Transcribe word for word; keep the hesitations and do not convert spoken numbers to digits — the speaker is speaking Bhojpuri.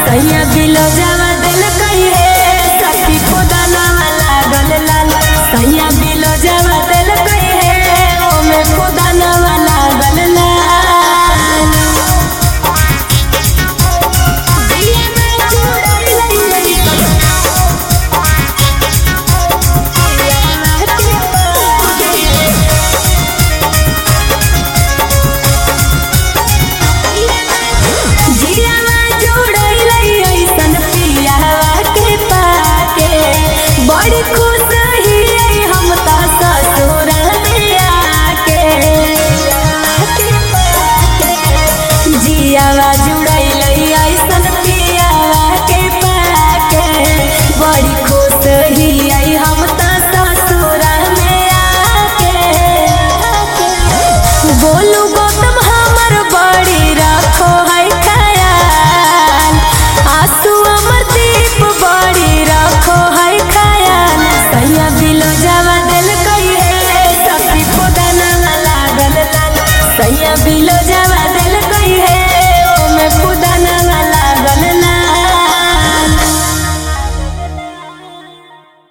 सैया बिलो जावा दिल कही है सखी खुदाना लागल लाल। सैया बिलो जावा दिल कही है ओमे खुदाना लागल लाल। बड़ी खुश ही हम ता ससुर में आके जियावा जुड़ैल ऐसन पियावा के पाके। बड़ी खुश ही हम ता ससुर में आके। बोलू गौतम हमर बड़ी रखो है ख्याल। आंसू अमरदीप बड़ी रखो है ख्याल। सैया बिलो जावा दिल कही है सखी खुदाना लागल लाल। सैया बिलो